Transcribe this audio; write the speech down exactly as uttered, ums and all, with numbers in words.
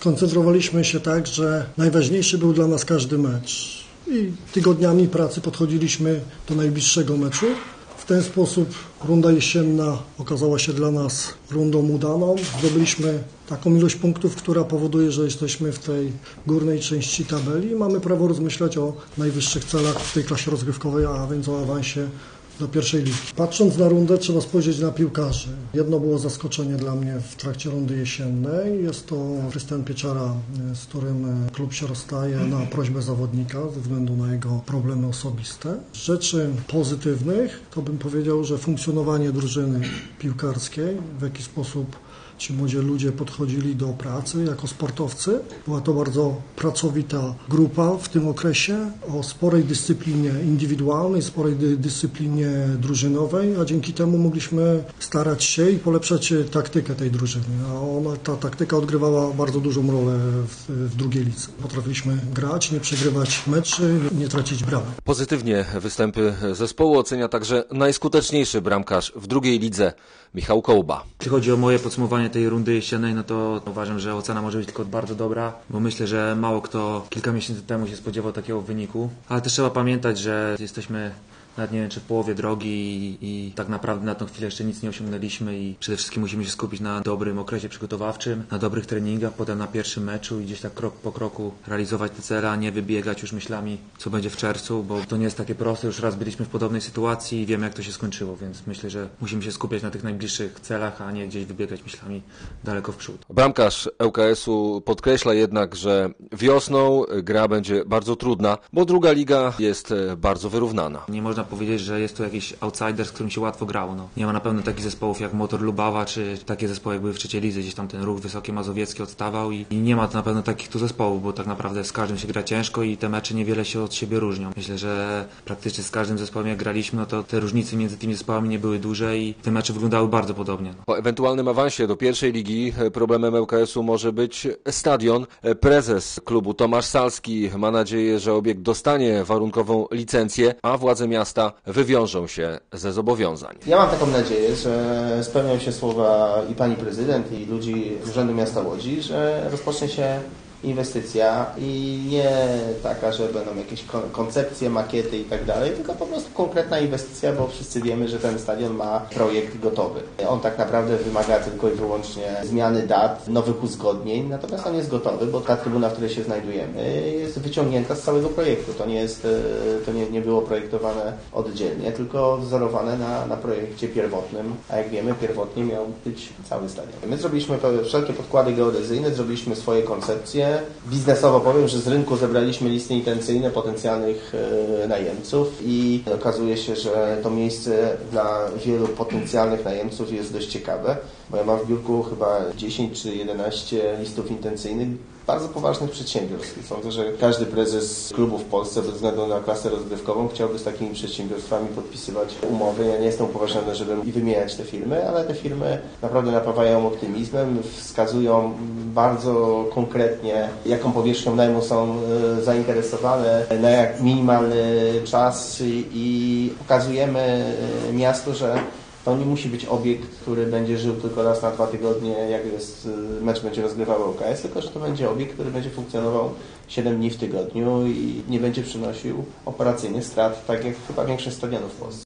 skoncentrowaliśmy się tak, że najważniejszy był dla nas każdy mecz i tygodniami pracy podchodziliśmy do najbliższego meczu. W ten sposób runda jesienna okazała się dla nas rundą udaną. Zdobyliśmy taką ilość punktów, która powoduje, że jesteśmy w tej górnej części tabeli i mamy prawo rozmyślać o najwyższych celach w tej klasie rozgrywkowej, a więc o awansie do pierwszej ligi. Patrząc na rundę, trzeba spojrzeć na piłkarzy. Jedno było zaskoczenie dla mnie w trakcie rundy jesiennej. Jest to Krystian Pieczara, z którym klub się rozstaje na prośbę zawodnika ze względu na jego problemy osobiste. Z rzeczy pozytywnych to bym powiedział, że funkcjonowanie drużyny piłkarskiej, w jaki sposób ci młodzi ludzie podchodzili do pracy jako sportowcy. Była to bardzo pracowita grupa w tym okresie, o sporej dyscyplinie indywidualnej, sporej dy dyscyplinie drużynowej, a dzięki temu mogliśmy starać się i polepszać taktykę tej drużyny. A ona, ta taktyka odgrywała bardzo dużą rolę w, w drugiej lidze. Potrafiliśmy grać, nie przegrywać meczy, nie tracić bramek. Pozytywnie występy zespołu ocenia także najskuteczniejszy bramkarz w drugiej lidze, Michał Kołba. Jeśli chodzi o moje podsumowanie tej rundy jesiennej, no to uważam, że ocena może być tylko bardzo dobra, bo myślę, że mało kto kilka miesięcy temu się spodziewał takiego wyniku. Ale też trzeba pamiętać, że jesteśmy nawet nie wiem, czy w połowie drogi i, i tak naprawdę na tą chwilę jeszcze nic nie osiągnęliśmy i przede wszystkim musimy się skupić na dobrym okresie przygotowawczym, na dobrych treningach, potem na pierwszym meczu i gdzieś tak krok po kroku realizować te cele, a nie wybiegać już myślami, co będzie w czerwcu, bo to nie jest takie proste, już raz byliśmy w podobnej sytuacji i wiemy, jak to się skończyło, więc myślę, że musimy się skupiać na tych najbliższych celach, a nie gdzieś wybiegać myślami daleko w przód. Bramkarz ŁKS-u podkreśla jednak, że wiosną gra będzie bardzo trudna, bo druga liga jest bardzo wyrównana. Nie można powiedzieć, że jest to jakiś outsider, z którym się łatwo grało. No. Nie ma na pewno takich zespołów jak Motor Lubawa, czy takie zespoły jak były w trzeciej lidze, gdzieś tam ten Ruch Wysokie Mazowieckie odstawał i, i nie ma to na pewno takich tu zespołów, bo tak naprawdę z każdym się gra ciężko i te mecze niewiele się od siebie różnią. Myślę, że praktycznie z każdym zespołem jak graliśmy, no to te różnice między tymi zespołami nie były duże i te mecze wyglądały bardzo podobnie. No. Po ewentualnym awansie do pierwszej ligi problemem ŁKS-u może być stadion. Prezes klubu Tomasz Salski ma nadzieję, że obiekt dostanie warunkową licencję, a władze miasta wywiążą się ze zobowiązań. Ja mam taką nadzieję, że spełnią się słowa i pani prezydent, i ludzi z Urzędu Miasta Łodzi, że rozpocznie się inwestycja i nie taka, że będą jakieś koncepcje, makiety i tak dalej, tylko po prostu konkretna inwestycja, bo wszyscy wiemy, że ten stadion ma projekt gotowy. On tak naprawdę wymaga tylko i wyłącznie zmiany dat, nowych uzgodnień, natomiast on jest gotowy, bo ta trybuna, w której się znajdujemy, jest wyciągnięta z całego projektu. To nie jest, to nie, nie było projektowane oddzielnie, tylko wzorowane na, na projekcie pierwotnym, a jak wiemy, pierwotnie miał być cały stadion. My zrobiliśmy wszelkie podkłady geodezyjne, zrobiliśmy swoje koncepcje. Biznesowo powiem, że z rynku zebraliśmy listy intencyjne potencjalnych e, najemców i okazuje się, że to miejsce dla wielu potencjalnych najemców jest dość ciekawe, bo ja mam w biurku chyba dziesięć czy jedenaście listów intencyjnych bardzo poważnych przedsiębiorstw. Sądzę, że każdy prezes klubu w Polsce bez względu na klasę rozgrywkową chciałby z takimi przedsiębiorstwami podpisywać umowy. Ja nie jestem upoważniony, żeby i wymieniać te firmy, ale te firmy naprawdę napawają optymizmem, wskazują bardzo konkretnie, jaką powierzchnią najmu są zainteresowane, na jak minimalny czas i, i pokazujemy miastu, że to nie musi być obiekt, który będzie żył tylko raz na dwa tygodnie, jak jest, mecz będzie rozgrywał ŁKS, tylko że to będzie obiekt, który będzie funkcjonował siedem dni w tygodniu i nie będzie przynosił operacyjnie strat, tak jak chyba większość stadionów w Polsce.